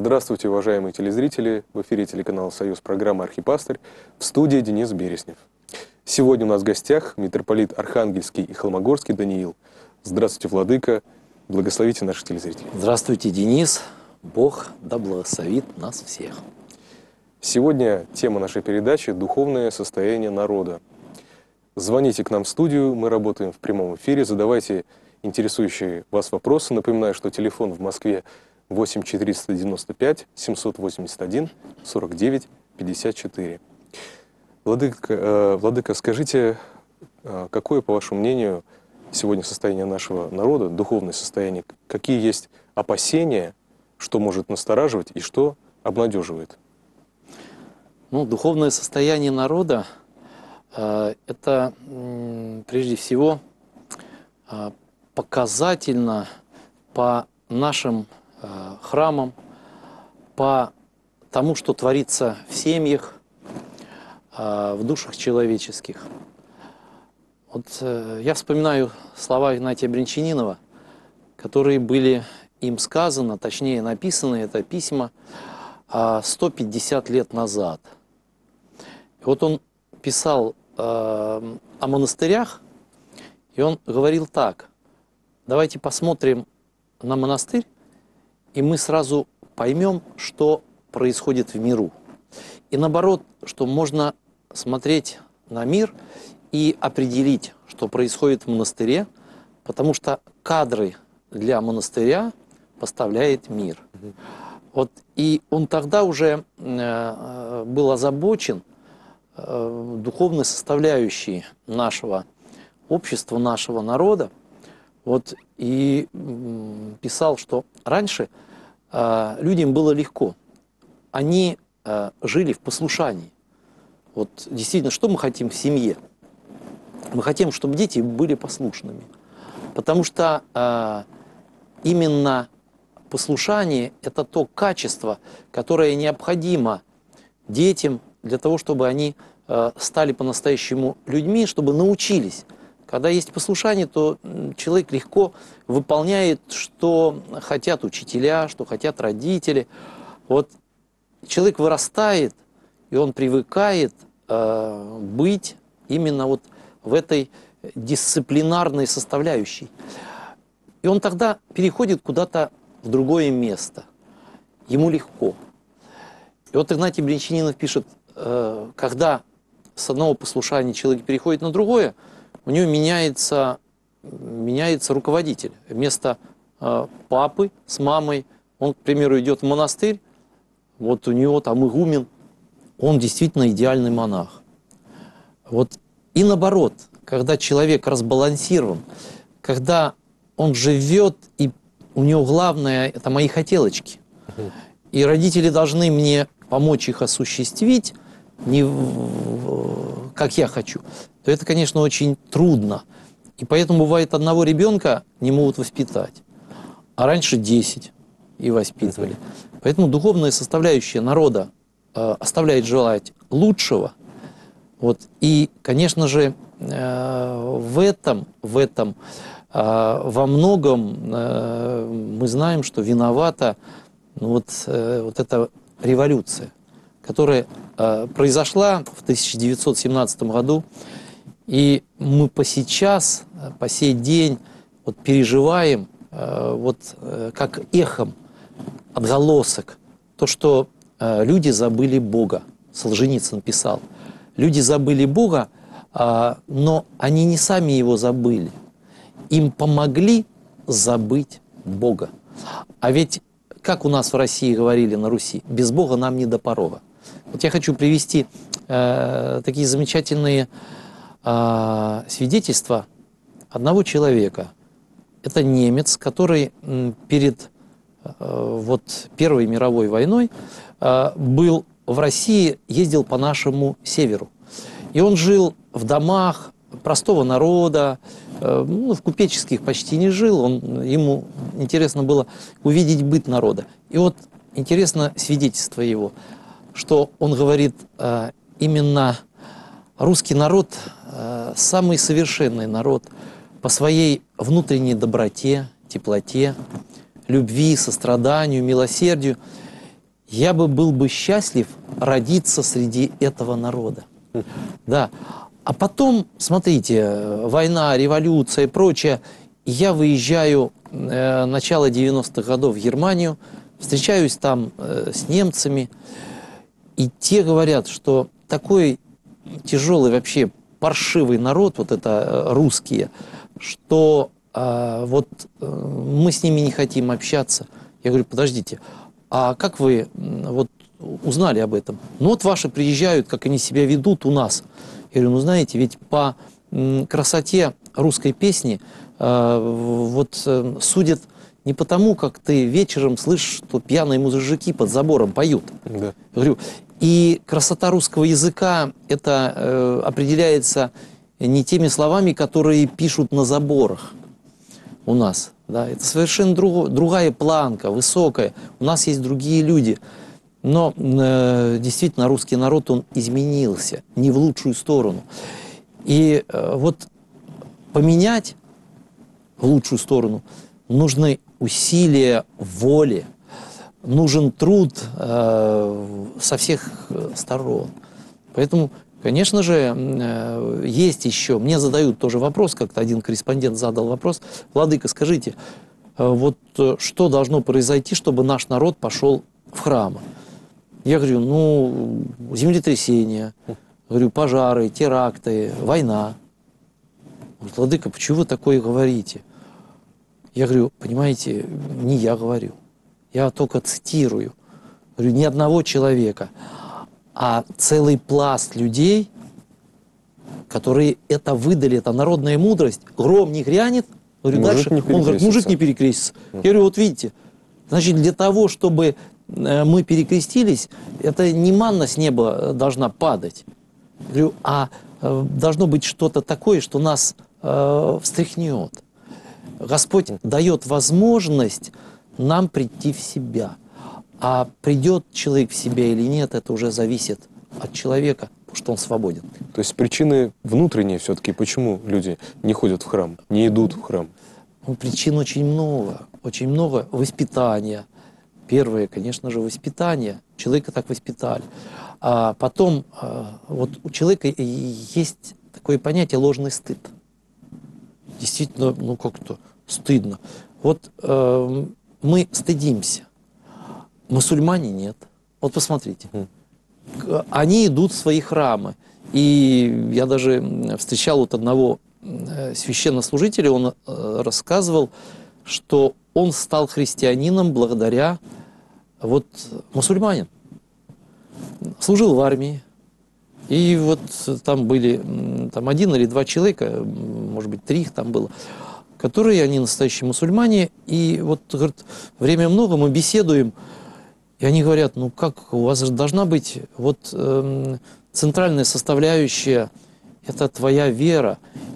Здравствуйте, уважаемые телезрители! В эфире телеканала «Союз», программа «Архипастырь», в студии Денис Береснев. Сегодня у нас в гостях митрополит Архангельский и Холмогорский Даниил. Здравствуйте, владыка! Благословите наших телезрителей. Здравствуйте, Денис! Бог да благословит нас всех. Сегодня тема нашей передачи – духовное состояние народа. Звоните к нам в студию, мы работаем в прямом эфире, задавайте интересующие вас вопросы. Напоминаю, что телефон в Москве 8 495 781 49 54. Владыка, скажите, какое, по вашему мнению, сегодня состояние нашего народа, духовное состояние? Какие есть опасения, что может настораживать и что обнадеживает? Ну, духовное состояние народа это прежде всего показательно по нашим храмам, по тому, что творится в семьях, в душах человеческих. Вот я вспоминаю слова Игнатия Брянчанинова, которые были им сказаны, точнее написаны, это письма 150 лет назад. И вот он писал о монастырях, и он говорил так: давайте посмотрим на монастырь, и мы сразу поймем, что происходит в миру. И наоборот, что можно смотреть на мир и определить, что происходит в монастыре, потому что кадры для монастыря поставляет мир. Вот, и он тогда уже был озабочен духовной составляющей нашего общества, нашего народа. Вот, и писал, что раньше людям было легко. Они жили в послушании. Вот действительно, что мы хотим в семье? Мы хотим, чтобы дети были послушными. Потому что именно послушание – это то качество, которое необходимо детям для того, чтобы они стали по-настоящему людьми, чтобы научились. Когда есть послушание, то человек легко выполняет, что хотят учителя, что хотят родители. Вот человек вырастает, и он привыкает быть именно вот в этой дисциплинарной составляющей. И он тогда переходит куда-то в другое место. Ему легко. И вот Игнатий Брянчанинов пишет, когда с одного послушания человек переходит на другое, у него меняется руководитель. Вместо папы с мамой он, к примеру, идет в монастырь, вот у него там игумен, он действительно идеальный монах. Вот. И наоборот, когда человек разбалансирован, когда он живет, и у него главное – это мои хотелочки. И родители должны мне помочь их осуществить, не как я хочу, то это, конечно, очень трудно. И поэтому бывает, одного ребенка не могут воспитать, а раньше 10 и воспитывали. Поэтому духовная составляющая народа оставляет желать лучшего. Вот. И, конечно же, в этом во многом мы знаем, что виновата вот эта революция, которая произошла в 1917 году, и мы по сей день вот переживаем как эхом, отголосок, то, что люди забыли Бога. Солженицын писал. Люди забыли Бога, но они не сами его забыли. Им помогли забыть Бога. А ведь, как у нас в России говорили на Руси, без Бога нам не до порога. Вот я хочу привести такие замечательные свидетельства одного человека. Это немец, который перед Первой мировой войной был в России, ездил по нашему северу. И он жил в домах простого народа, в купеческих почти не жил, ему интересно было увидеть быт народа. И вот интересно свидетельство его, что он говорит, именно русский народ самый совершенный народ по своей внутренней доброте, теплоте, любви, состраданию, милосердию. я был бы счастлив родиться среди этого народа. Да. А потом, смотрите, война, революция и прочее. Я выезжаю начало 90-х годов в Германию, встречаюсь там с немцами, и те говорят, что такой тяжелый вообще паршивый народ, вот это русские, что мы с ними не хотим общаться. Я говорю, подождите, а как вы вот узнали об этом? Ну вот ваши приезжают, как они себя ведут у нас. Я говорю, ну знаете, ведь по красоте русской песни судят не потому, как ты вечером слышишь, что пьяные мужики под забором поют. Да. Я говорю, и красота русского языка это определяется не теми словами, которые пишут на заборах у нас. Да? Это совершенно другая планка, высокая. У нас есть другие люди. Но действительно русский народ, он изменился не в лучшую сторону. И вот поменять в лучшую сторону нужны усилия воли, нужен труд со всех сторон. Поэтому, конечно же, есть еще, мне задают тоже вопрос, как-то один корреспондент задал вопрос, владыка, скажите, вот что должно произойти, чтобы наш народ пошел в храмы? Я говорю, ну, землетрясения, говорю, пожары, теракты, война. Говорит, владыка, почему вы такое говорите? Я говорю, понимаете, не я говорю, я только цитирую. Говорю, ни одного человека, а целый пласт людей, которые это выдали, это народная мудрость, гром не грянет, говорю, дальше, он говорит, мужик не перекрестится. Я говорю, вот видите, значит, для того, чтобы мы перекрестились, это не манна с неба должна падать. Я говорю, а должно быть что-то такое, что нас встряхнет. Господь дает возможность нам прийти в себя. А придет человек в себя или нет, это уже зависит от человека, потому что он свободен. То есть причины внутренние все-таки, почему люди не ходят в храм, не идут в храм? Ну, причин очень много. Очень много воспитания. Первое, конечно же, воспитание. Человека так воспитали. А потом, вот у человека есть такое понятие ложный стыд. Действительно, ну как-то стыдно. Вот мы стыдимся. Мусульмане нет. Вот посмотрите. Они идут в свои храмы. И я даже встречал вот одного священнослужителя, он рассказывал, что он стал христианином благодаря вот мусульманин. Служил в армии. И вот там были там 1 или 2 человека, может быть 3 их там было, которые, они настоящие мусульмане. И вот, говорит, время много, мы беседуем. И они говорят, ну как, у вас же должна быть вот центральная составляющая, это твоя вера,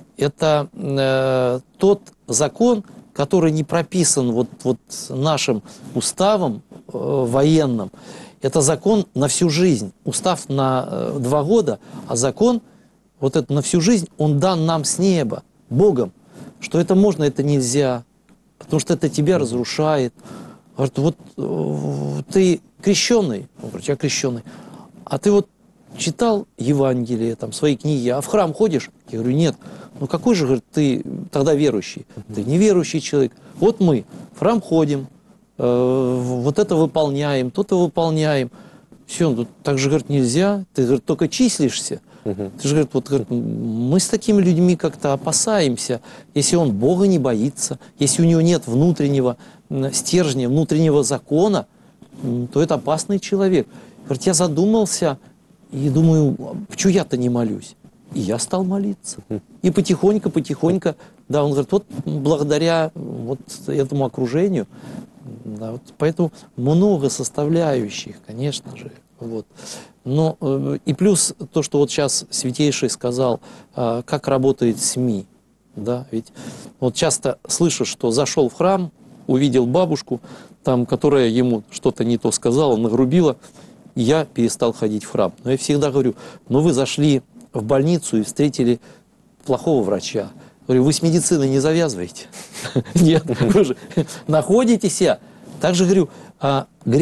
это тот закон, который не прописан вот нашим уставом военным. Это закон на всю жизнь. Устав на 2 года, а закон вот это на всю жизнь, он дан нам с неба, Богом. Что это можно, это нельзя, потому что это тебя разрушает. Говорит, вот ты крещеный, он говорит, я крещеный, а ты вот читал Евангелие, там, свои книги, а в храм ходишь? Я говорю, нет. Ну какой же, говорит, ты тогда верующий? Ты неверующий человек. Вот мы в храм ходим, вот это выполняем, то-то выполняем. Все, ну, так же, говорит, нельзя. Ты, говорит, только числишься. Ты же, говорит, вот, говорит, мы с такими людьми как-то опасаемся, если он Бога не боится, если у него нет внутреннего стержня, внутреннего закона, то это опасный человек. Говорит, я задумался и думаю, почему я-то не молюсь? И я стал молиться. И потихоньку, да, он говорит, вот благодаря вот этому окружению, да, вот поэтому много составляющих, конечно же. Вот. Но и плюс то, что вот сейчас Святейший сказал, как работает СМИ. Да? Ведь вот часто слышу, что зашел в храм, увидел бабушку, там, которая ему что-то не то сказала, нагрубила, и я перестал ходить в храм. Но я всегда говорю, ну вы зашли в больницу и встретили плохого врача. Говорю, вы с медициной не завязываете? Нет, вы же находитесь. Также говорю, грех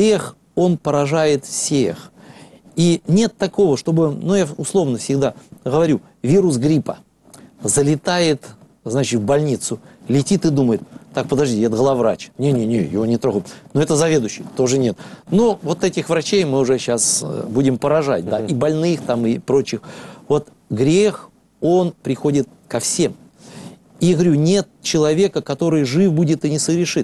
он поражает всех. И нет такого, чтобы, ну я условно всегда говорю, вирус гриппа залетает, значит, в больницу, летит и думает, так, подожди, это главврач. Не-не-не, его не трогают. Но это заведующий, тоже нет. Но вот этих врачей мы уже сейчас будем поражать, да, и больных там, и прочих. Вот грех, он приходит ко всем. И я говорю, нет человека, который жив будет и не совершит.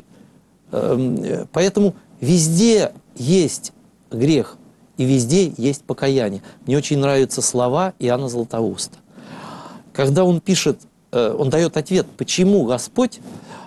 Поэтому везде есть грех, и везде есть покаяние. Мне очень нравятся слова Иоанна Златоуста. Когда он пишет, он дает ответ, почему Господь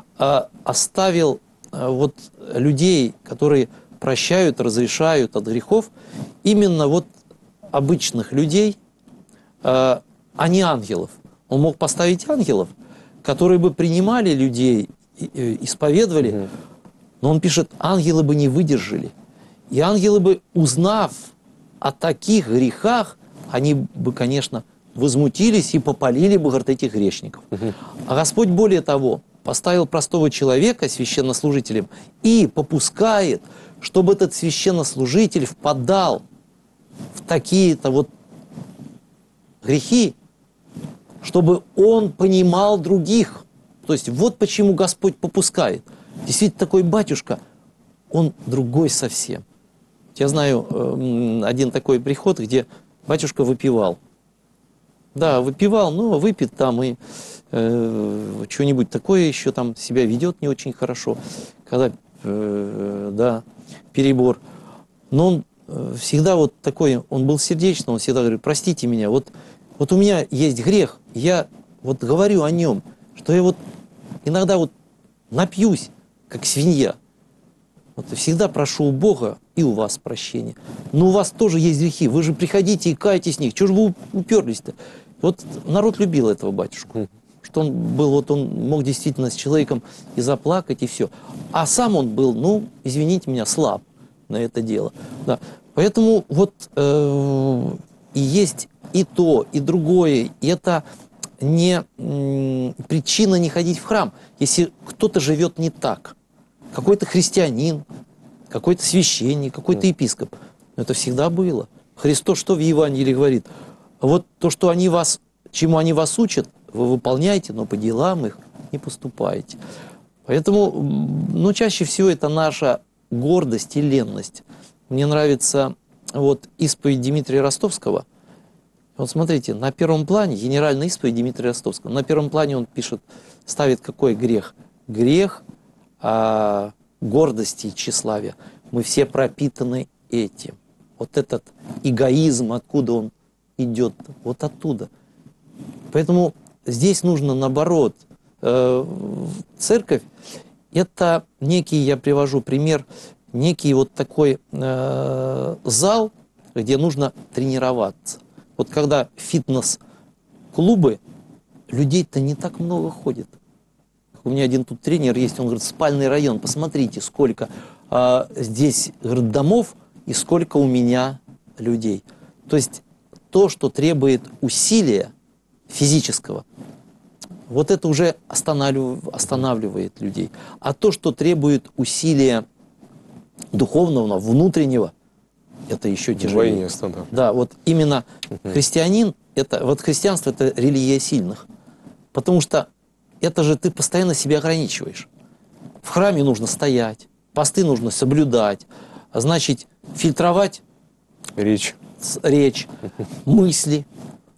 оставил вот людей, которые прощают, разрешают от грехов, именно вот обычных людей, а не ангелов. Он мог поставить ангелов, которые бы принимали людей, исповедовали, но он пишет, ангелы бы не выдержали. И ангелы бы, узнав о таких грехах, они бы, конечно, возмутились и попалили бы, говорит, этих грешников. А Господь, более того, поставил простого человека священнослужителем и попускает, чтобы этот священнослужитель впадал в такие-то вот грехи, чтобы он понимал других. То есть вот почему Господь попускает. Действительно, такой батюшка, он другой совсем. Я знаю один такой приход, где батюшка выпивал. Да, выпивал, но выпит там и что-нибудь такое еще там себя ведет не очень хорошо, когда, да, перебор. Но он всегда вот такой, он был сердечный, он всегда говорит, простите меня, вот у меня есть грех, я вот говорю о нем, что я вот иногда вот напьюсь, как свинья. Вот всегда прошу у Бога и у вас прощения. Но у вас тоже есть грехи, вы же приходите и кайтесь в них, чего же вы уперлись-то? Вот народ любил этого батюшку. Что он был, вот он мог действительно с человеком и заплакать, и все. А сам он был, ну, извините меня, слаб на это дело. Да. Поэтому вот и есть и то, и другое. И это не причина не ходить в храм. Если кто-то живет не так, какой-то христианин, какой-то священник, какой-то епископ, это всегда было. Христос что в Евангелии говорит? Вот то, что они вас, чему они вас учат, вы выполняете, но по делам их не поступаете. Поэтому, ну, чаще всего это наша гордость и ленность. Мне нравится вот исповедь Дмитрия Ростовского. Вот смотрите, на первом плане, генеральная исповедь Дмитрия Ростовского, на первом плане он пишет, ставит какой грех? Грех гордости и тщеславия. Мы все пропитаны этим. Вот этот эгоизм, откуда он идет, вот оттуда. Поэтому здесь нужно наоборот. Церковь – это некий, я привожу пример, некий вот такой зал, где нужно тренироваться. Вот когда фитнес-клубы, людей-то не так много ходит. У меня один тут тренер есть, он говорит, спальный район, посмотрите, сколько здесь, говорит, домов и сколько у меня людей. То есть то, что требует усилия физического, вот это уже останавливает людей. А то, что требует усилия духовного, внутреннего, это еще тяжелее. Да, вот именно христианин, вот христианство – это религия сильных. Потому что это же ты постоянно себя ограничиваешь. В храме нужно стоять, посты нужно соблюдать, значит, фильтровать речь, мысли,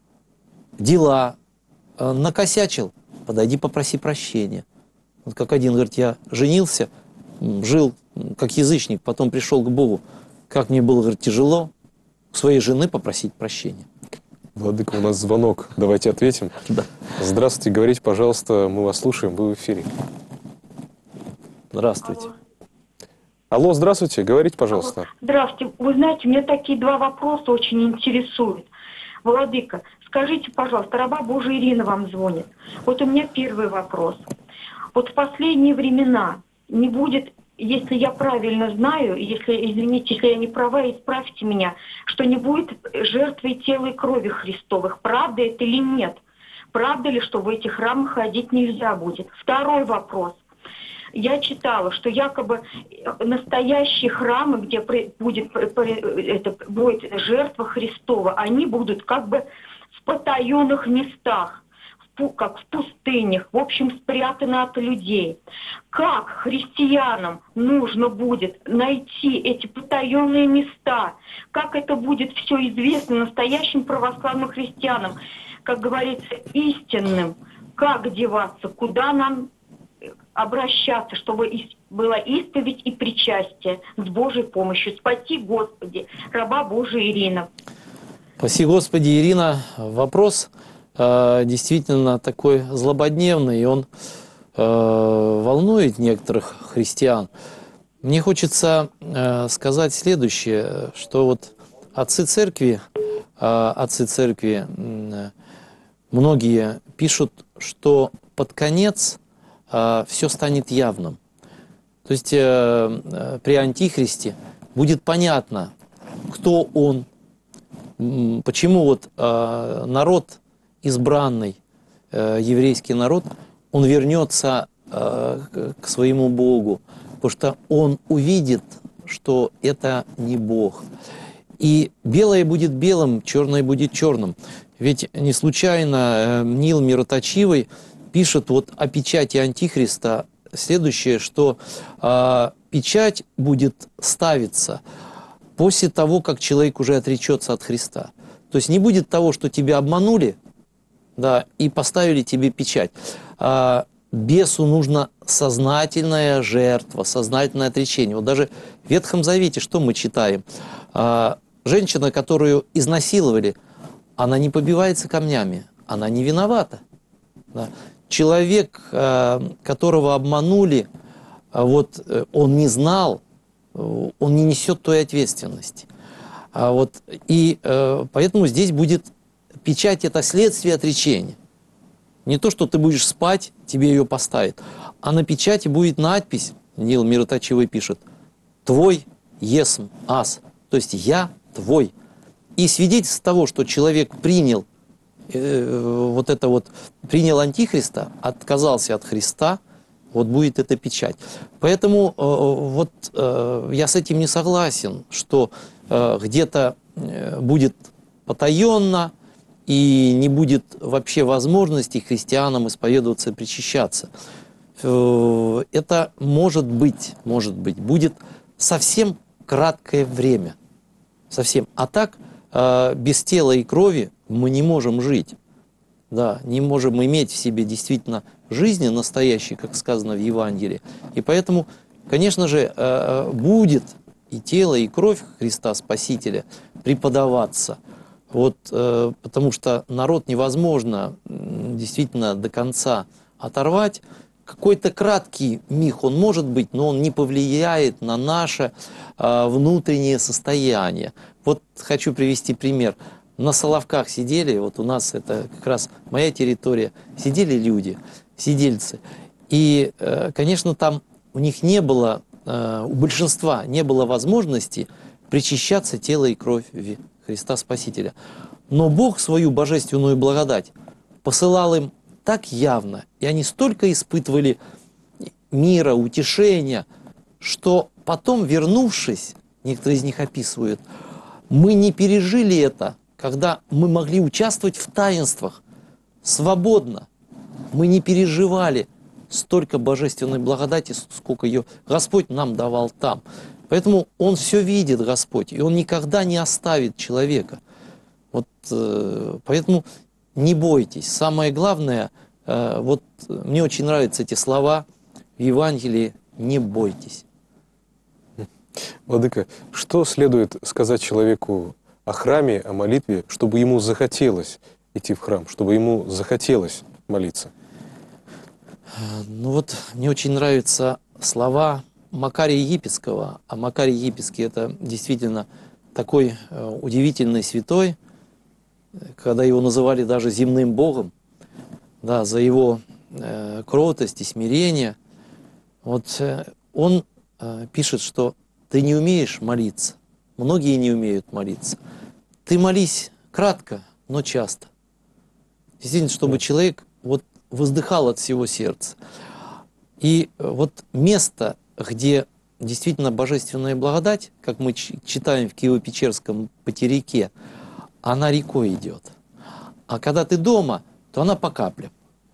дела. Накосячил, подойди, попроси прощения. Вот как один говорит, я женился, жил как язычник, потом пришел к Богу. Как мне было, говорит, тяжело у своей жены попросить прощения. Владыка, у нас звонок. Давайте ответим. Да. Здравствуйте, говорите, пожалуйста, мы вас слушаем, вы в эфире. Здравствуйте. Алло, здравствуйте, говорите, пожалуйста. Здравствуйте. Вы знаете, меня такие два вопроса очень интересуют. Владыка, скажите, пожалуйста, раба Божия Ирина вам звонит. Вот у меня первый вопрос. Вот в последние времена не будет, если я правильно знаю, если, извините, если я не права, исправьте меня, что не будет жертвы тела и крови Христовых. Правда это или нет? Правда ли, что в эти храмы ходить нельзя будет? Второй вопрос. я читала, что якобы настоящие храмы, где будет жертва Христова, они будут как бы в потаенных местах, как в пустынях, в общем, спрятаны от людей. Как христианам нужно будет найти эти потаенные места? Как это будет все известно настоящим православным христианам? Как говорится, истинным. Как деваться? Куда нам обращаться, чтобы была исповедь и причастие с Божьей помощью? Спаси, Господи, раба Божия Ирина. Спаси, Господи, Ирина. Вопрос действительно такой злободневный, и он волнует некоторых христиан. Мне хочется сказать следующее, что вот отцы церкви, многие пишут, что под конец все станет явным. То есть при Антихристе будет понятно, кто он, почему вот народ избранный, еврейский народ, он вернется к своему Богу, потому что он увидит, что это не Бог. И белое будет белым, черное будет черным. Ведь не случайно Нил Мироточивый пишет вот о печати Антихриста следующее, что печать будет ставиться после того, как человек уже отречется от Христа. То есть не будет того, что тебя обманули, да, и поставили тебе печать. Бесу нужна сознательная жертва, сознательное отречение. Вот даже в Ветхом Завете что мы читаем? Женщина, которую изнасиловали, она не побивается камнями, она не виновата. Да. Человек, которого обманули, вот, он не знал, он не несет той ответственности. И поэтому здесь будет печать – это следствие отречения. Не то, что ты будешь спать, тебе ее поставят, а на печати будет надпись, Нил Мироточивый пишет, «Твой есм ас», то есть «я твой». И свидетельство того, что человек принял принял Антихриста, отказался от Христа, вот будет эта печать. Поэтому я с этим не согласен, что где-то будет потаенно и не будет вообще возможности христианам исповедоваться и причащаться. Это может быть, будет совсем краткое время. Совсем. А так, без тела и крови мы не можем жить. Да, не можем иметь в себе действительно жизни настоящей, как сказано в Евангелии. И поэтому, конечно же, будет и тело, и кровь Христа Спасителя преподаваться. Потому что народ невозможно действительно до конца оторвать. Какой-то краткий миг он может быть, но он не повлияет на наше внутреннее состояние. Вот хочу привести пример. На Соловках сидели, вот у нас это как раз моя территория, сидели люди, сидельцы. И, конечно, там у них не было, у большинства не было возможности причащаться тело и кровь Христа Спасителя. Но Бог свою божественную благодать посылал им так явно, и они столько испытывали мира, утешения, что потом, вернувшись, некоторые из них описывают, мы не пережили это, когда мы могли участвовать в таинствах свободно. Мы не переживали столько божественной благодати, сколько ее Господь нам давал там. Поэтому Он все видит, Господь, и Он никогда не оставит человека. Поэтому не бойтесь. Самое главное, мне очень нравятся эти слова в Евангелии: не бойтесь. Владыка, что следует сказать человеку о храме, о молитве, чтобы ему захотелось идти в храм, чтобы ему захотелось молиться? Мне очень нравятся слова Макария Египетского. А Макарий Египетский – это действительно такой удивительный святой, когда его называли даже земным богом, да, за его кротость и смирение. Он пишет, что ты не умеешь молиться. Многие не умеют молиться. Ты молись кратко, но часто. Действительно, чтобы человек воздыхал от всего сердца. И вот место, где действительно божественная благодать, как мы читаем в Киево-Печерском потеряке, она рекой идет. А когда ты дома, то она по каплям.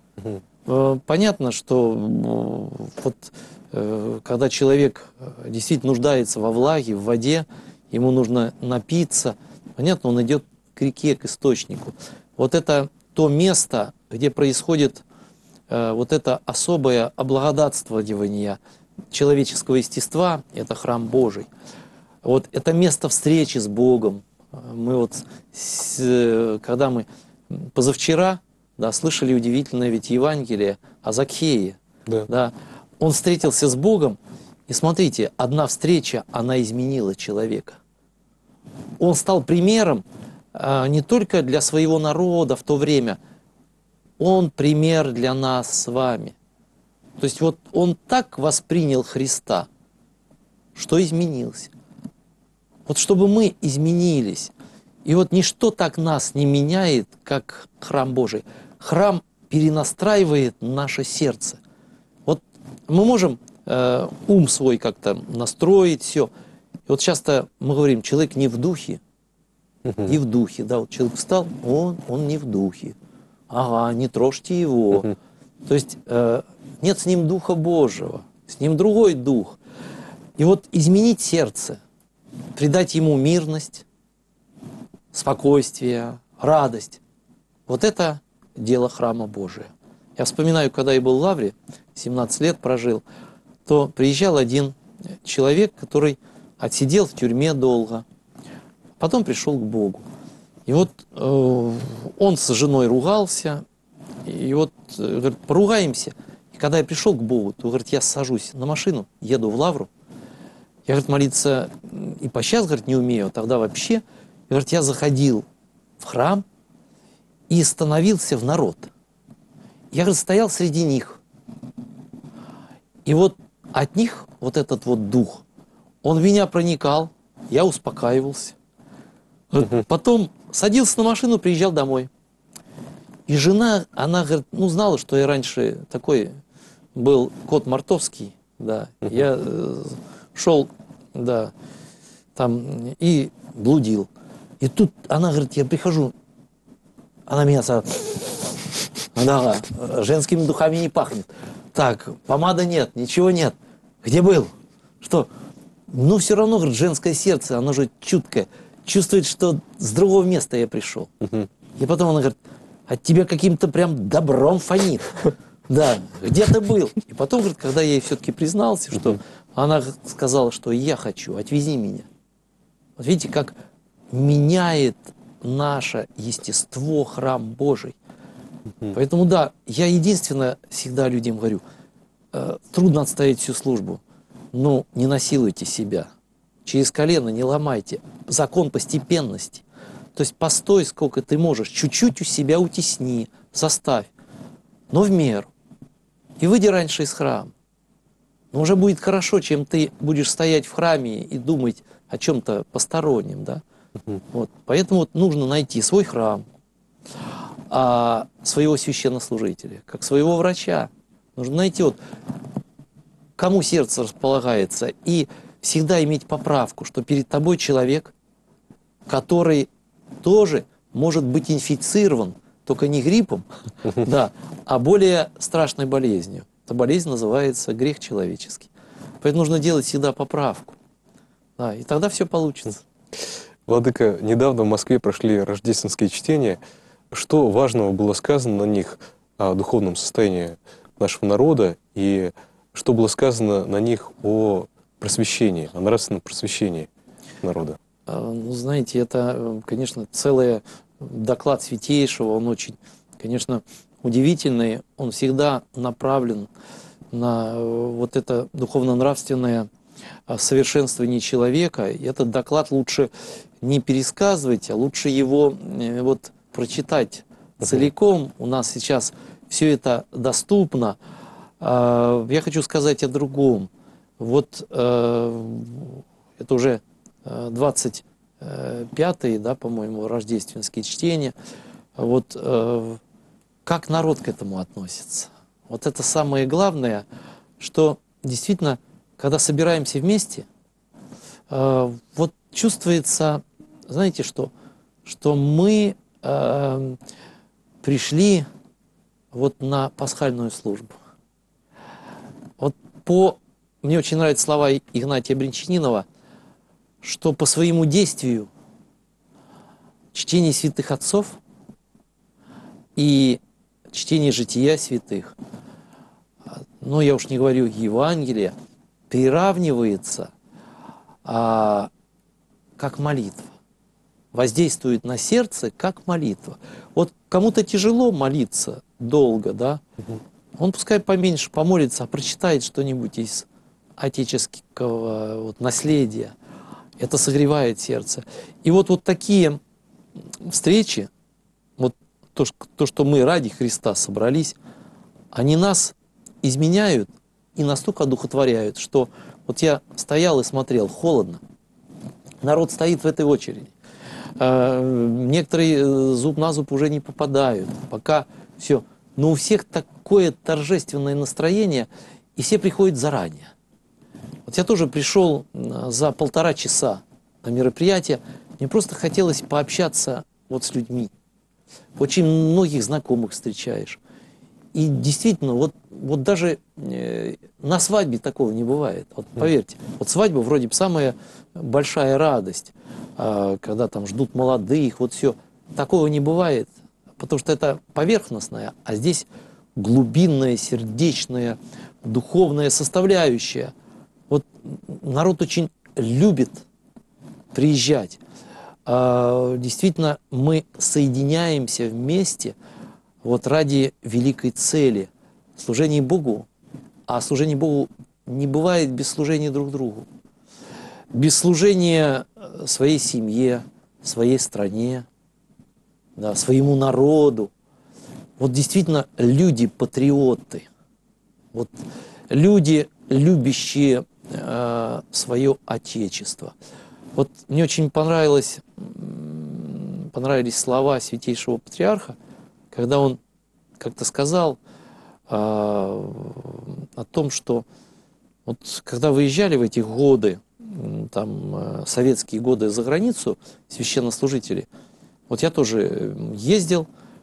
Понятно, что вот, когда человек действительно нуждается во влаге, в воде, ему нужно напиться, понятно, он идет к реке, к источнику. Вот это то место, где происходит вот это особое облагодатствование человеческого естества, это храм Божий. Вот это место встречи с Богом. Мы вот, когда мы позавчера, да, слышали удивительное ведь Евангелие о Закхее. Да. Да, он встретился с Богом, и смотрите, одна встреча, она изменила человека. Он стал примером не только для своего народа в то время, он пример для нас с вами. То есть вот он так воспринял Христа, что изменился. Вот чтобы мы изменились. И вот ничто так нас не меняет, как храм Божий. Храм перенастраивает наше сердце. Вот мы можем ум свой как-то настроить, все. И вот часто мы говорим, человек не в духе, не в духе. Да, вот человек встал, он не в духе. Ага, не трожьте его. То есть нет с ним Духа Божьего, с ним другой дух. И вот изменить сердце, придать ему мирность, спокойствие, радость. Вот это дело храма Божия. Я вспоминаю, когда я был в Лавре, 17 лет прожил, то приезжал один человек, который отсидел в тюрьме долго, потом пришел к Богу. И вот он с женой ругался, и вот говорит, поругаемся. И когда я пришел к Богу, то, говорит, я сажусь на машину, еду в Лавру. Я, говорит, молиться и по сейчас, говорит, не умею, а тогда вообще. И, говорит, я заходил в храм и становился в народ. Я, говорит, стоял среди них. И вот от них вот этот вот дух, он в меня проникал, я успокаивался. Потом садился на машину, приезжал домой. И жена, она, говорит, ну, знала, что я раньше такой был кот мартовский, да. Я шел, да, там и блудил. И тут она, говорит, я прихожу, она меня сразу, да, женскими духами не пахнет. Так, помады нет, ничего нет. Где был? Что? Ну, все равно, говорит, женское сердце, оно же чуткое. Чувствует, что с другого места я пришел. И потом она говорит, от тебя каким-то прям добром фонит. Да, где ты был? И потом, говорит, когда я ей все-таки признался, что она сказала, что я хочу, отвези меня. Вот видите, как меняет наше естество храм Божий. Поэтому, да, я единственное всегда людям говорю, трудно отстоять всю службу, но не насилуйте себя. Через колено не ломайте. Закон постепенности. То есть постой, сколько ты можешь. Чуть-чуть у себя утесни, заставь. Но в меру. И выйди раньше из храма. Но уже будет хорошо, чем ты будешь стоять в храме и думать о чем-то постороннем. Да? Вот. Поэтому вот нужно найти свой храм, своего священнослужителя, как своего врача. Нужно найти, вот, кому сердце располагается, и всегда иметь поправку, что перед тобой человек, который тоже может быть инфицирован, только не гриппом, да, а более страшной болезнью. Эта болезнь называется грех человеческий. Поэтому нужно делать всегда поправку. Да, и тогда все получится. Владыка, недавно в Москве прошли рождественские чтения. Что важного было сказано на них о духовном состоянии нашего народа, и что было сказано на них о просвещении, о нравственном просвещении народа? Ну, знаете, это, конечно, целый доклад Святейшего, он очень, конечно, удивительный, он всегда направлен на вот это духовно-нравственное совершенствование человека. И этот доклад лучше не пересказывать, а лучше его вот прочитать целиком. У нас сейчас все это доступно. Я хочу сказать о другом. Вот это уже 25-е, да, по-моему, рождественские чтения. Вот как народ к этому относится? Вот это самое главное, что действительно, когда собираемся вместе, вот чувствуется, знаете что, что мы пришли вот на пасхальную службу. Вот мне очень нравятся слова Игнатия Бринчанинова, что по своему действию чтение святых отцов и чтение жития святых, но я уж не говорю Евангелия, приравнивается как молитва. Воздействует на сердце, как молитва. Вот кому-то тяжело молиться долго, да? Он пускай поменьше помолится, а прочитает что-нибудь из отеческого наследия. Это согревает сердце. И вот такие встречи, вот то, что мы ради Христа собрались, они нас изменяют и настолько одухотворяют, что вот я стоял и смотрел, холодно. Народ стоит в этой очереди. Некоторые зуб на зуб уже не попадают, пока все. Но у всех такое торжественное настроение, и все приходят заранее. Вот я тоже пришел за 1,5 часа на мероприятие, мне просто хотелось пообщаться с людьми. Очень многих знакомых встречаешь. И действительно, вот даже на свадьбе такого не бывает. Вот поверьте, свадьба вроде бы самая большая радость, когда там ждут молодых, все. Такого не бывает, потому что это поверхностное, а здесь глубинная, сердечная, духовная составляющая. Вот народ очень любит приезжать. Действительно, мы соединяемся вместе ради великой цели – служения Богу. А служение Богу не бывает без служения друг другу. Без служения своей семье, своей стране, да, своему народу. Действительно, люди-патриоты. Люди, любящие свое Отечество. Мне очень понравились слова Святейшего Патриарха, когда он как-то сказал о том, что когда выезжали в эти годы, советские годы за границу, священнослужители, я тоже ездил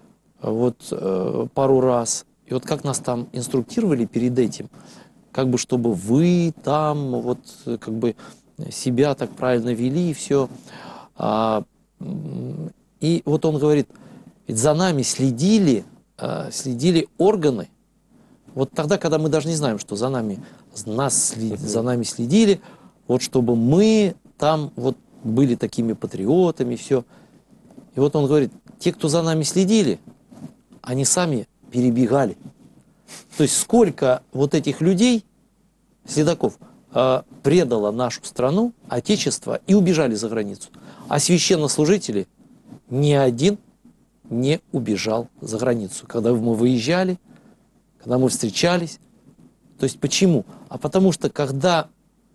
пару раз, и как нас там инструктировали перед этим, чтобы вы там себя так правильно вели, и все. И он говорит, ведь за нами следили органы. Тогда, когда мы даже не знаем, что за нами следили, чтобы мы там были такими патриотами, все. И он говорит, те, кто за нами следили, они сами перебегали. То есть сколько этих людей, следаков, предало нашу страну, Отечество и убежали за границу. А священнослужители ни один не убежал за границу. Когда мы выезжали, когда мы встречались. То есть почему? А потому что когда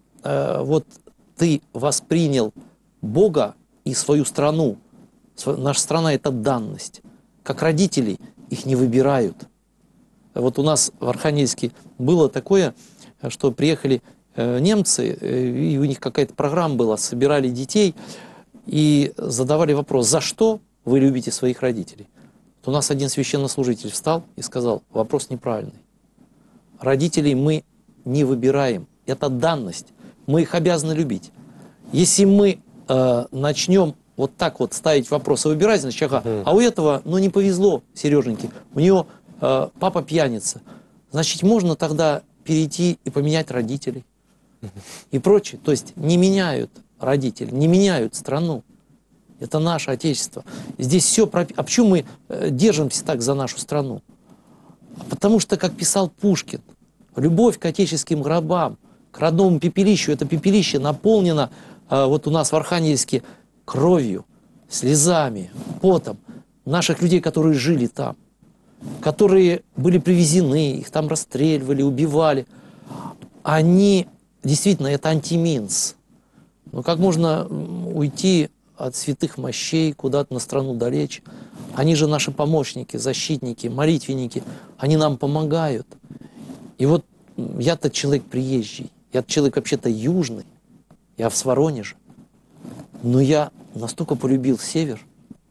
ты воспринял Бога и свою страну, наша страна – это данность. Как родителей их не выбирают. У нас в Архангельске было такое, что приехали немцы, и у них какая-то программа была, собирали детей и задавали вопрос, за что вы любите своих родителей? У нас один священнослужитель встал и сказал, вопрос неправильный. Родителей мы не выбираем, это данность, мы их обязаны любить. Если мы начнем так ставить вопросы, выбирать, значит, а у этого, не повезло Сереженьке, у него папа пьяница, значит, можно тогда перейти и поменять родителей и прочее. То есть не меняют родителей, не меняют страну. Это наше Отечество. Здесь все А почему мы держимся так за нашу страну? Потому что, как писал Пушкин, любовь к отеческим гробам, к родному пепелищу, это пепелище наполнено у нас в Архангельске кровью, слезами, потом наших людей, которые жили там, которые были привезены, их там расстреливали, убивали. Они, действительно, это антиминс. Как можно уйти от святых мощей куда-то на страну далече? Они же наши помощники, защитники, молитвенники. Они нам помогают. И я-то человек приезжий, я человек вообще-то южный, я в Воронеже, но я настолько полюбил север,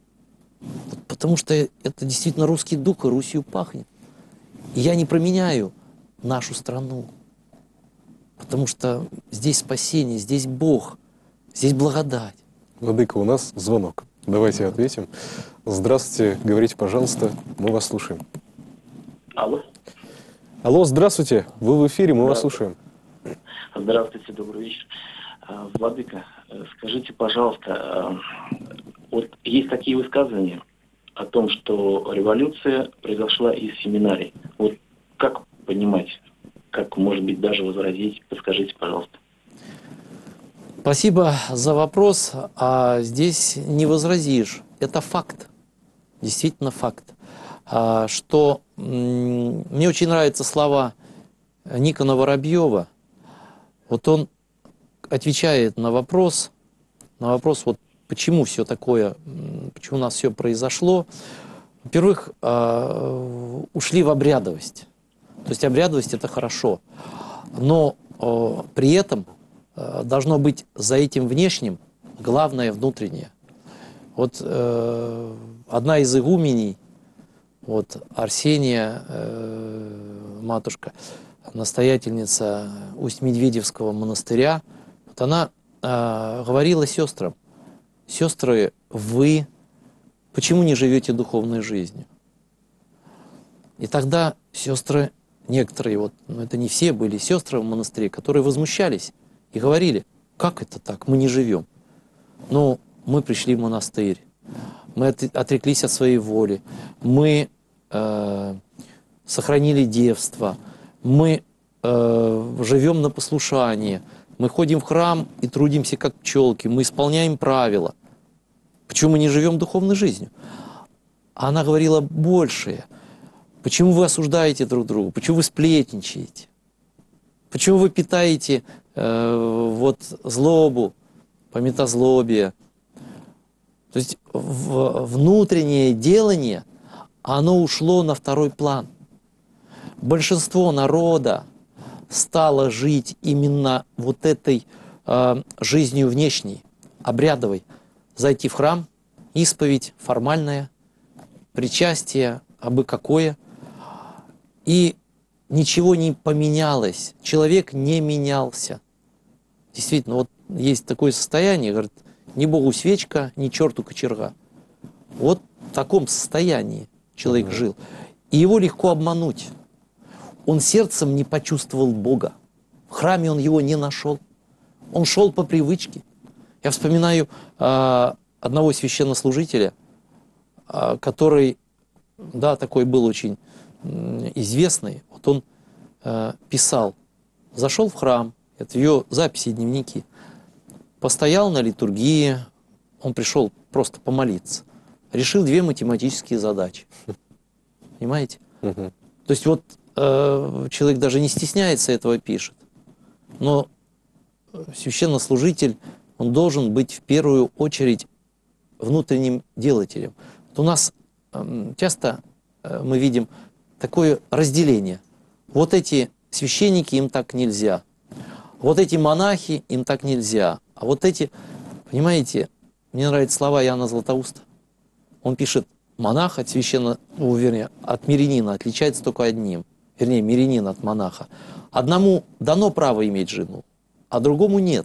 потому что это действительно русский дух, и Русью пахнет. И я не променяю нашу страну, потому что здесь спасение, здесь Бог, здесь благодать. Владыка, у нас звонок. Давайте ответим. Здравствуйте, говорите, пожалуйста, мы вас слушаем. Алло. Алло, здравствуйте, вы в эфире, мы вас слушаем. Здравствуйте, добрый вечер. Владыка, скажите, пожалуйста, вот есть такие высказывания о том, что революция произошла из семинарий. Вот как понимать, как, может быть, даже возразить? Подскажите, пожалуйста. Спасибо за вопрос. А здесь не возразишь. Это факт. Действительно факт. Что мне очень нравятся слова Никона Воробьева. Вот он отвечает на вопрос вот почему все такое, почему у нас все произошло. Во-первых, ушли в обрядовость. То есть обрядовость — это хорошо. Но при этом должно быть за этим внешним главное внутреннее. Вот одна из игуменей, вот Арсения, матушка, настоятельница Усть-Медведевского монастыря, вот она говорила сестрам: сестры, вы почему не живете духовной жизнью? И тогда сестры, некоторые, вот, но это не все, были сестры в монастыре, которые возмущались и говорили: как это так, мы не живем? Ну, мы пришли в монастырь, мы отреклись от своей воли, мы сохранили девство, мы живем на послушании, мы ходим в храм и трудимся как пчелки, мы исполняем правила. Почему мы не живем духовной жизнью? А она говорила большее. Почему вы осуждаете друг друга? Почему вы сплетничаете? Почему вы питаете вот злобу, пометозлобие? То есть внутреннее делание, оно ушло на второй план. Большинство народа стало жить именно вот этой жизнью внешней, обрядовой. Зайти в храм, исповедь формальная, причастие абы какое. И ничего не поменялось. Человек не менялся. Действительно, вот есть такое состояние, говорит, ни Богу свечка, ни черту кочерга. Вот в таком состоянии человек жил. И его легко обмануть. Он сердцем не почувствовал Бога. В храме он его не нашел. Он шел по привычке. Я вспоминаю одного священнослужителя, который, да, такой был очень известный. Вот он писал, зашел в храм, это ее записи, дневники, постоял на литургии, он пришел просто помолиться, решил 2 математические задачи. Понимаете? То есть вот человек даже не стесняется этого, пишет. Но священнослужитель, он должен быть в первую очередь внутренним делателем. Вот у нас часто мы видим такое разделение. Вот эти священники, им так нельзя. Вот эти монахи, им так нельзя. А вот эти, понимаете, мне нравятся слова Иоанна Златоуста. Он пишет, монах от вернее, от мирянина отличается только одним. Вернее, мирянин от монаха. Одному дано право иметь жену, а другому нет.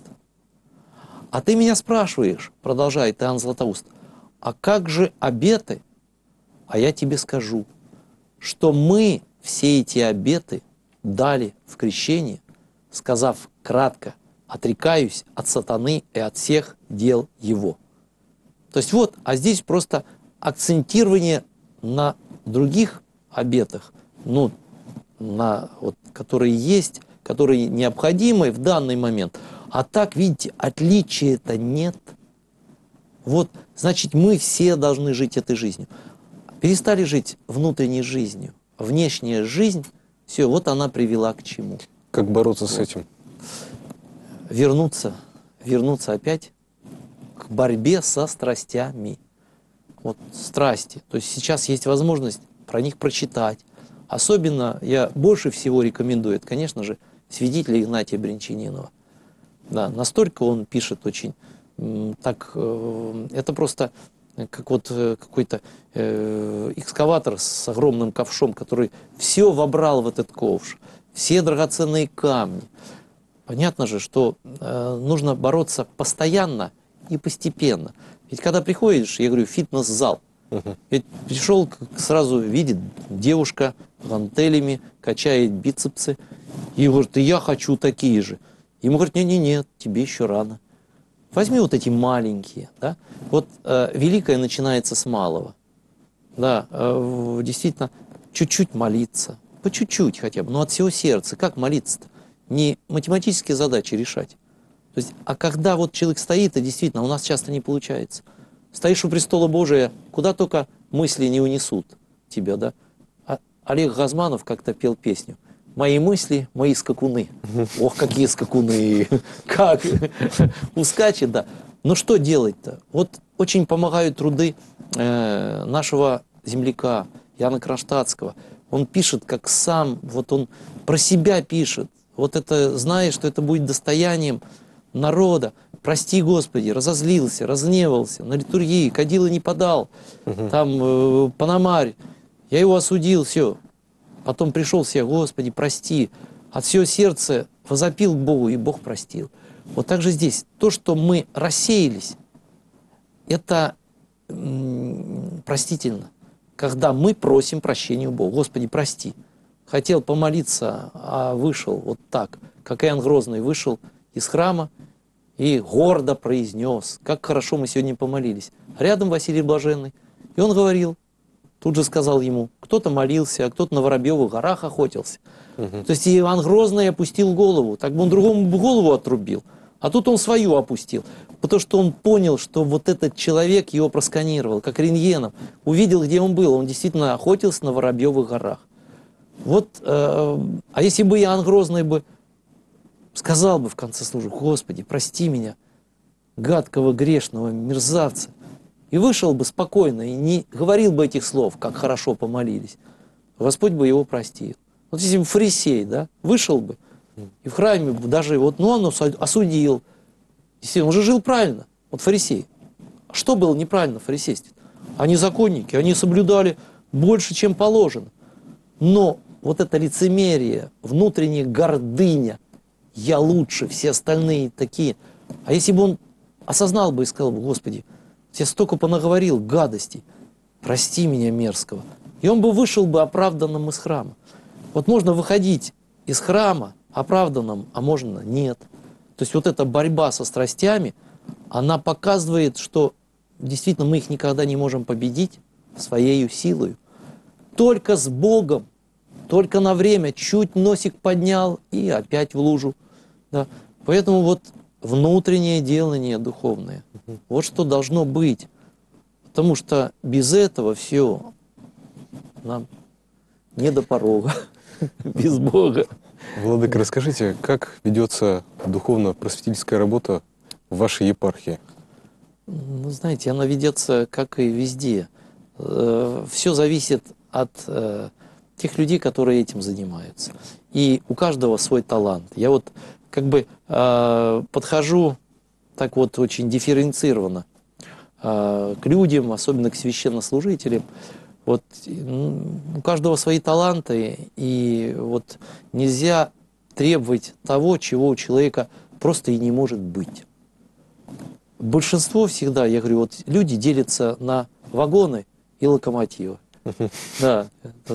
А ты меня спрашиваешь, продолжает Иоанн Златоуст, а как же обеты? А я тебе скажу, что мы все эти обеты дали в крещении, сказав кратко, отрекаюсь от сатаны и от всех дел его. То есть вот, а здесь просто акцентирование на других обетах, ну, на, вот, которые есть, которые необходимы в данный момент. А так, видите, отличия-то нет. Вот, значит, мы все должны жить этой жизнью. Перестали жить внутренней жизнью. Внешняя жизнь, все, вот она привела к чему. Как бороться с этим? Вернуться опять к борьбе со страстями. Вот страсти. То есть сейчас есть возможность про них прочитать, Особенно я больше всего рекомендую, это, конечно же, святителя Игнатия Брянчанинова. Да, настолько он пишет очень это просто как вот какой-то экскаватор с огромным ковшом, который все вобрал в этот ковш, все драгоценные камни. Понятно же, что нужно бороться постоянно и постепенно. Ведь когда приходишь, я говорю, фитнес-зал, ведь пришел, сразу видит девушка гантелями, качает бицепсы, и говорит, и я хочу такие же. Ему говорят, нет, тебе еще рано. Возьми вот эти маленькие, да? Вот великое начинается с малого. Да, действительно, чуть-чуть молиться, по чуть-чуть хотя бы, но от всего сердца. Как молиться-то? Не математические задачи решать. То есть, а когда вот человек стоит, и действительно, у нас часто не получается. Стоишь у престола Божия, куда только мысли не унесут тебя, да? А Олег Газманов как-то пел песню. «Мои мысли, мои скакуны». Ох, какие скакуны! Как? Ускачет, да. Но что делать-то? Вот очень помогают труды нашего земляка Яна Кронштадтского. Он пишет, как сам, вот он про себя пишет. Вот это, зная, что это будет достоянием народа. Прости, Господи, разозлился, разгневался, на литургии, кадила не подал, там Пономарь, я его осудил, все. Потом пришел себе, Господи, прости. От всего сердца возопил к Богу, и Бог простил. Вот так же здесь. То, что мы рассеялись, это простительно. Когда мы просим прощения у Бога. Господи, прости. Хотел помолиться, а вышел вот так. Как Иоанн Грозный вышел из храма и гордо произнес, как хорошо мы сегодня помолились. Рядом Василий Блаженный. И он говорил, тут же сказал ему, кто-то молился, а кто-то на Воробьевых горах охотился. То есть Иоанн Грозный опустил голову, так бы он другому голову отрубил, а тут он свою опустил. Потому что он понял, что вот этот человек его просканировал, как рентгеном, увидел, где он был. Он действительно охотился на Воробьевых горах. Вот, а если бы Иоанн Грозный бы сказал бы в конце службы, Господи, прости меня, гадкого, грешного, мерзавца, и вышел бы спокойно, и не говорил бы этих слов, как хорошо помолились, Господь бы его простил. Вот если бы фарисей, да, вышел бы, и в храме даже, вот, ну, он осудил, он же жил правильно, вот фарисей. Что было неправильно в фарисействе? Они законники, они соблюдали больше, чем положено. Но вот это лицемерие, внутренняя гордыня, я лучше, все остальные такие. А если бы он осознал бы и сказал бы, Господи, я столько понаговорил гадостей, прости меня мерзкого. И он бы вышел бы оправданным из храма. Вот можно выходить из храма оправданным, а можно нет. То есть вот эта борьба со страстями, она показывает, что действительно мы их никогда не можем победить своей силой. Только с Богом, только на время, чуть носик поднял и опять в лужу. Да. Поэтому вот внутреннее делание духовное, вот что должно быть. Потому что без этого все нам не до порога, без Бога. Владыка, расскажите, как ведется духовно-просветительская работа в вашей епархии? Ну, знаете, она ведется, как и везде. Все зависит от тех людей, которые этим занимаются. И у каждого свой талант. Я вот как бы подхожу так вот очень дифференцированно к людям, особенно к священнослужителям. Вот у каждого свои таланты, и вот нельзя требовать того, чего у человека просто и не может быть. Большинство всегда, я говорю, вот люди делятся на вагоны и локомотивы. Да,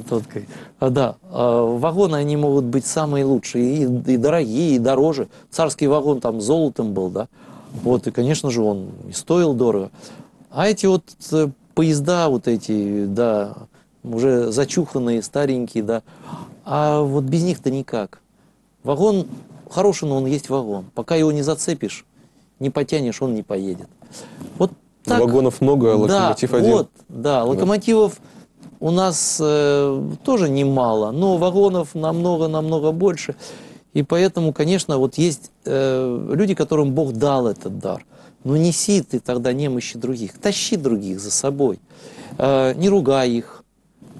да, вагоны, они могут быть самые лучшие, и дорогие, и дороже. Царский вагон там золотом был, да. Вот, и, конечно же, он и стоил дорого. А эти вот поезда, вот эти, да, уже зачуханные, старенькие, да, а вот без них-то никак. Вагон хороший, но он есть вагон. Пока его не зацепишь, не потянешь, он не поедет. Вот так. Вагонов много, а локомотив один. Вот, да, локомотивов у нас тоже немало, но вагонов намного больше. И поэтому, конечно, вот есть люди, которым Бог дал этот дар. Но неси ты тогда немощи других, тащи других за собой, не ругай их,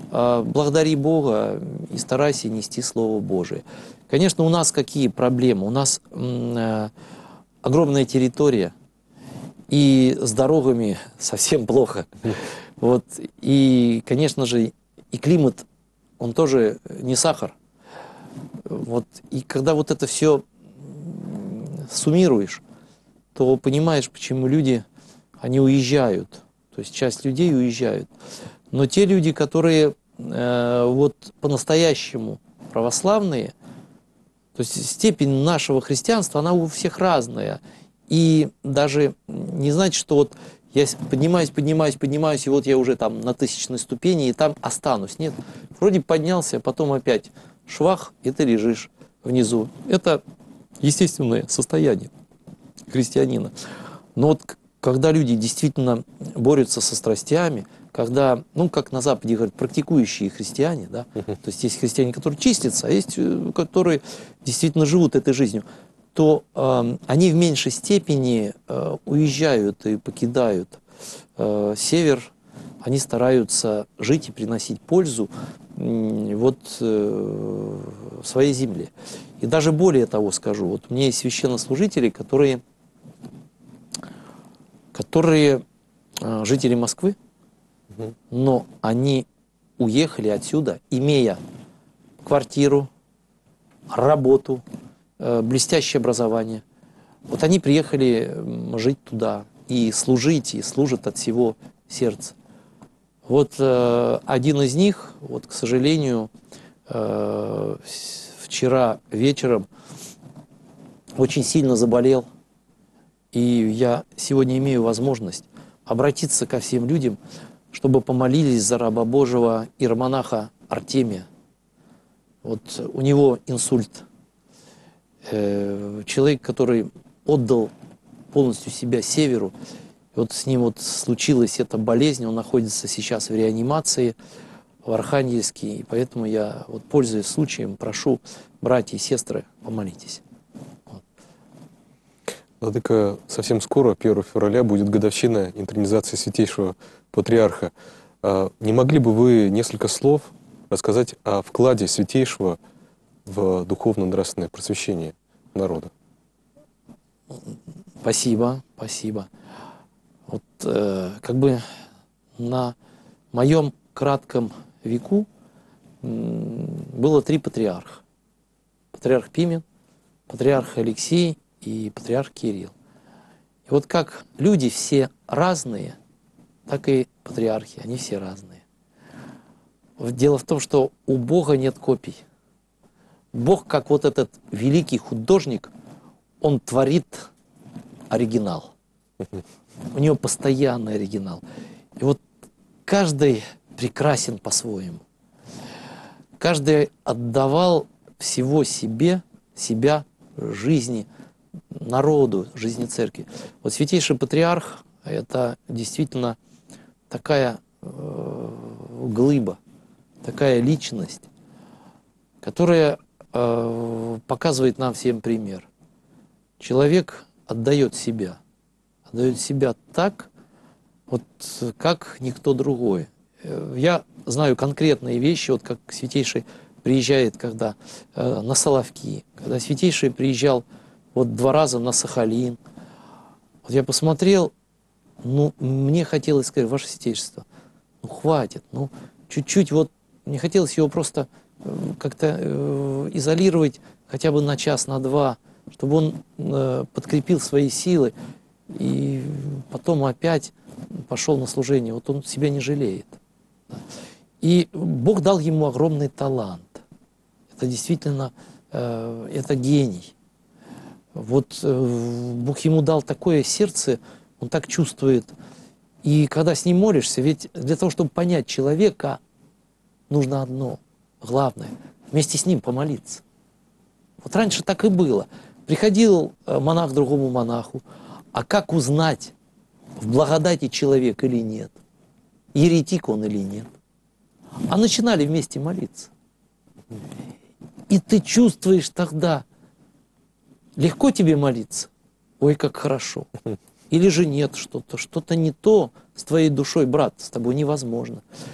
благодари Бога и старайся нести Слово Божие. Конечно, у нас какие проблемы? У нас огромная территория, и с дорогами совсем плохо. Вот. И, конечно же, и климат, он тоже не сахар. Вот. И когда вот это все суммируешь, то понимаешь, почему люди, они уезжают. То есть часть людей уезжают. Но те люди, которые вот по-настоящему православные, то есть степень нашего христианства, она у всех разная. И даже не значит, что вот я поднимаюсь, и вот я уже там на 1000-й ступени, и там останусь. Нет, вроде поднялся, а потом опять швах, и ты лежишь внизу. Это естественное состояние христианина. Но вот когда люди действительно борются со страстями, когда, ну, как на Западе говорят, практикующие христиане, да, то есть христиане, которые чистятся, а есть, которые действительно живут этой жизнью, то они в меньшей степени уезжают и покидают север, они стараются жить и приносить пользу вот своей земле. И даже более того скажу, вот у меня есть священнослужители, которые жители Москвы, но они уехали отсюда, имея квартиру, работу, блестящее образование. Вот они приехали жить туда и служить, и служат от всего сердца. Вот один из них, вот, к сожалению, вчера вечером очень сильно заболел. И я сегодня имею возможность обратиться ко всем людям, чтобы помолились за раба Божьего иеромонаха Артемия. Вот у него инсульт. Человек, который отдал полностью себя северу, вот с ним вот случилась эта болезнь, он находится сейчас в реанимации в Архангельске, и поэтому я, вот, пользуясь случаем, прошу, братья и сестры, помолитесь. Владыка, совсем скоро, 1 февраля, будет годовщина интронизации Святейшего Патриарха. Не могли бы вы несколько слов рассказать о вкладе Святейшего в духовно-нравственное просвещение народа? Спасибо, спасибо. Вот как бы на моем кратком веку было 3 патриарха. Патриарх Пимен, патриарх Алексей и патриарх Кирилл. И вот как люди все разные, так и патриархи, они все разные. Дело в том, что у Бога нет копий. Бог, как вот этот великий художник, он творит оригинал. У него постоянный оригинал. И вот каждый прекрасен по-своему. Каждый отдавал всего себя жизни, народу, жизни церкви. Вот Святейший Патриарх – это действительно такая глыба, такая личность, которая показывает нам всем пример. Человек отдает себя так, вот как никто другой. Я знаю конкретные вещи, вот как Святейший приезжает, когда на Соловки, когда Святейший приезжал вот 2 раза на Сахалин. Вот я посмотрел, ну, мне хотелось сказать, ваше Святейшество, ну, хватит, ну, чуть-чуть вот, мне хотелось его просто как-то изолировать хотя бы на час, на 2, чтобы он подкрепил свои силы и потом опять пошел на служение. Вот он себя не жалеет. И Бог дал ему огромный талант. Это действительно, это гений. Вот Бог ему дал такое сердце, он так чувствует. И когда с ним молишься, ведь для того, чтобы понять человека, нужно одно, главное, вместе с ним помолиться. Вот раньше так и было. Приходил монах к другому монаху, а как узнать, в благодати человек или нет, еретик он или нет? А начинали вместе молиться. И ты чувствуешь тогда, легко тебе молиться? Ой, как хорошо. Или же нет что-то не то с твоей душой, брат, с тобой невозможно.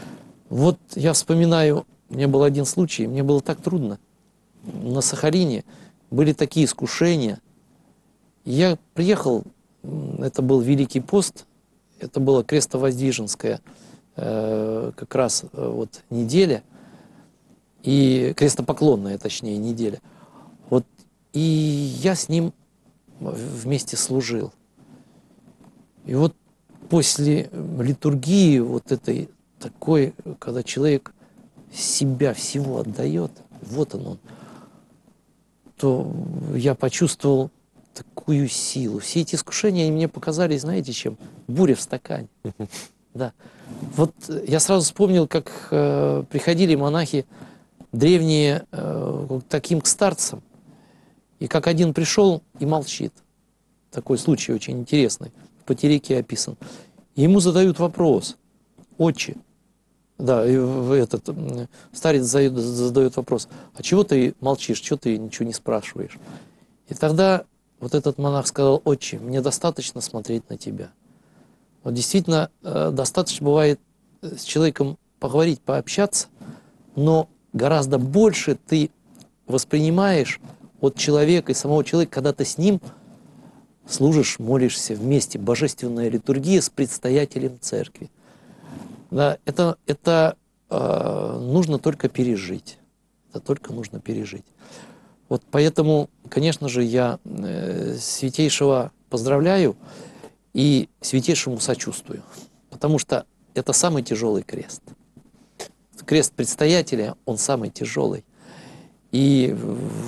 Вот я вспоминаю, у меня был один случай, мне было так трудно. На Сахалине были такие искушения. Я приехал, это был Великий пост, это была Крестовоздвиженская как раз вот неделя, и крестопоклонная, точнее, неделя. Вот, и я с ним вместе служил. И вот после литургии вот этой такой, когда человек себя всего отдает, вот он, то я почувствовал такую силу. Все эти искушения они мне показались, знаете, чем? Буря в стакане. Да. Вот я сразу вспомнил, как приходили монахи древние к таким к старцам, и как один пришел и молчит. Такой случай очень интересный, в Патерике описан. И ему задают вопрос: «Отче», да, и этот старец задает вопрос: «А чего ты молчишь, чего ты ничего не спрашиваешь?» И тогда вот этот монах сказал: «Отче, мне достаточно смотреть на тебя». Вот действительно, достаточно бывает с человеком поговорить, пообщаться, но гораздо больше ты воспринимаешь от человека и самого человека, когда ты с ним служишь, молишься вместе. Божественная литургия с предстоятелем церкви. Да, это нужно только пережить. Это только нужно пережить. Вот поэтому, конечно же, я Святейшего поздравляю и Святейшему сочувствую. Потому что это самый тяжелый крест. Крест предстоятеля, он самый тяжелый. И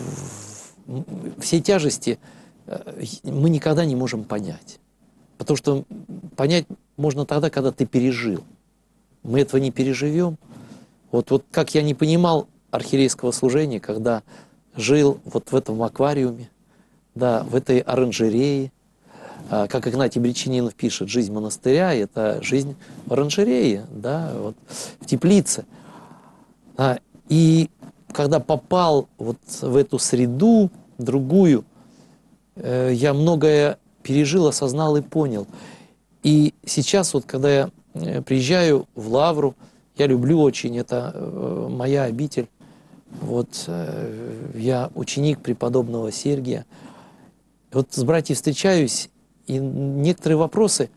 все тяжести мы никогда не можем понять. Потому что понять можно тогда, когда ты пережил. Мы этого не переживем. Вот как я не понимал архиерейского служения, когда жил вот в этом аквариуме, да, в этой оранжерее. Как Игнатий Бречининов пишет, жизнь монастыря – это жизнь в оранжерее, да, вот, в теплице. И когда попал вот в эту среду, другую, я многое пережил, осознал и понял. И сейчас, вот, когда я приезжаю в Лавру, я люблю очень, это моя обитель. Вот, я ученик преподобного Сергия. Вот с братьями встречаюсь, и некоторые вопросы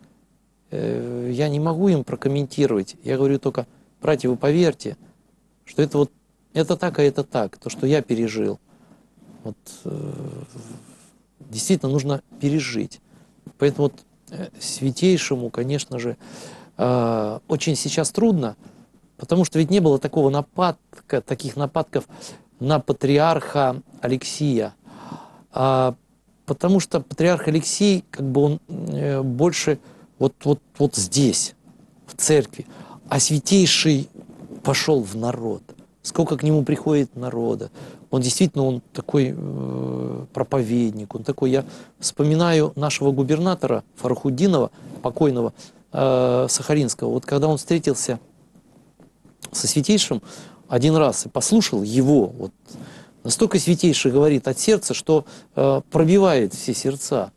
я не могу им прокомментировать. Я говорю только: братья, вы поверьте, что это вот это так, а это так, то, что я пережил. Вот, действительно нужно пережить. Поэтому вот Святейшему, конечно же, очень сейчас трудно, потому что ведь не было таких нападков на патриарха Алексия. Потому что патриарх Алексий, как бы он больше вот здесь, в церкви, а Святейший пошел в народ. Сколько к нему приходит народа. Он действительно, он такой проповедник, он такой. Я вспоминаю нашего губернатора Фарахуддинова, покойного, Сахалинского. Вот когда он встретился со Святейшим один раз и послушал его, вот, настолько Святейший говорит от сердца, что пробивает все сердца.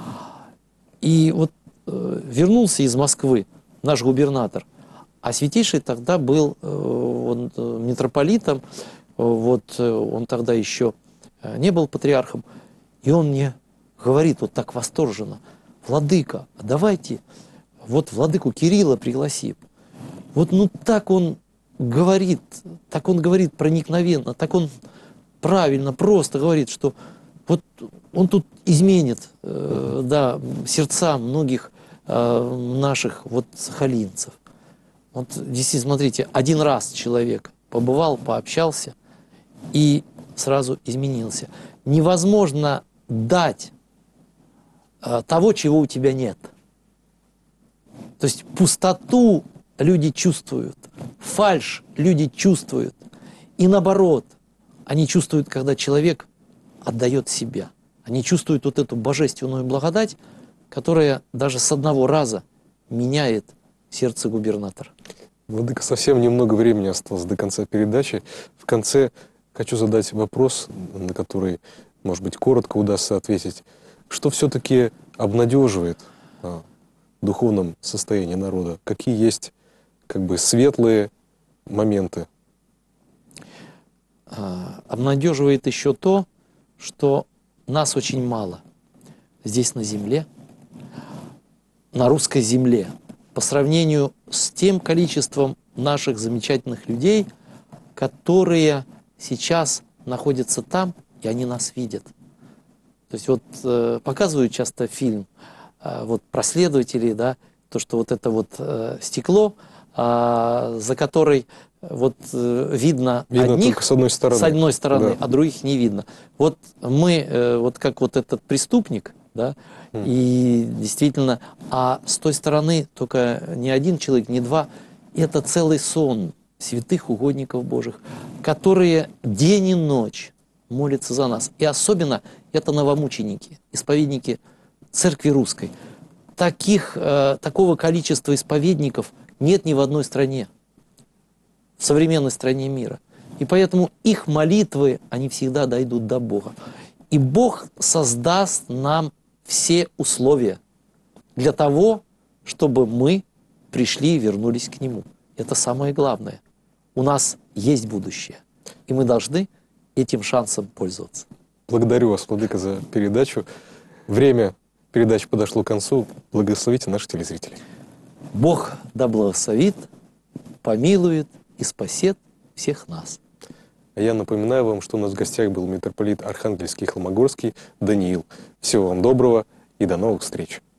И вот вернулся из Москвы наш губернатор, а Святейший тогда был митрополитом, вот, он тогда еще не был патриархом, и он мне говорит вот так восторженно: «Владыка, давайте вот владыку Кирилла пригласим». Вот так он говорит проникновенно, так он правильно, просто говорит, что вот он тут изменит сердца многих наших вот сахалинцев. Вот действительно, смотрите, один раз человек побывал, пообщался и сразу изменился. Невозможно дать того, чего у тебя нет. То есть пустоту люди чувствуют, фальшь люди чувствуют. И наоборот, они чувствуют, когда человек отдает себя. Они чувствуют вот эту божественную благодать, которая даже с одного раза меняет сердце губернатора. Владыка, совсем немного времени осталось до конца передачи. В конце хочу задать вопрос, на который, может быть, коротко удастся ответить. Что все-таки обнадеживает в духовном состоянии народа? Какие есть как бы светлые моменты? Обнадеживает еще то, что нас очень мало здесь на земле, на русской земле, по сравнению с тем количеством наших замечательных людей, которые сейчас находятся там, и они нас видят. То есть вот показывают часто фильм вот про следователей, да, то, что вот это вот стекло, за которой вот видно одних только с одной стороны, да. а других не видно. Вот мы, вот как вот этот преступник, да, и действительно, а с той стороны только не один человек, не два, это целый сон святых угодников Божьих, которые день и ночь молятся за нас. И особенно это новомученики, исповедники Церкви Русской. Такого количества исповедников нет ни в одной стране, в современной стране мира. И поэтому их молитвы, они всегда дойдут до Бога. И Бог создаст нам все условия для того, чтобы мы пришли и вернулись к Нему. Это самое главное. У нас есть будущее, и мы должны этим шансом пользоваться. Благодарю вас, владыка, за передачу. Время передачи подошло к концу. Благословите наших телезрителей. Бог да благословит, помилует и спасет всех нас. А я напоминаю вам, что у нас в гостях был митрополит Архангельский и Холмогорский Даниил. Всего вам доброго и до новых встреч.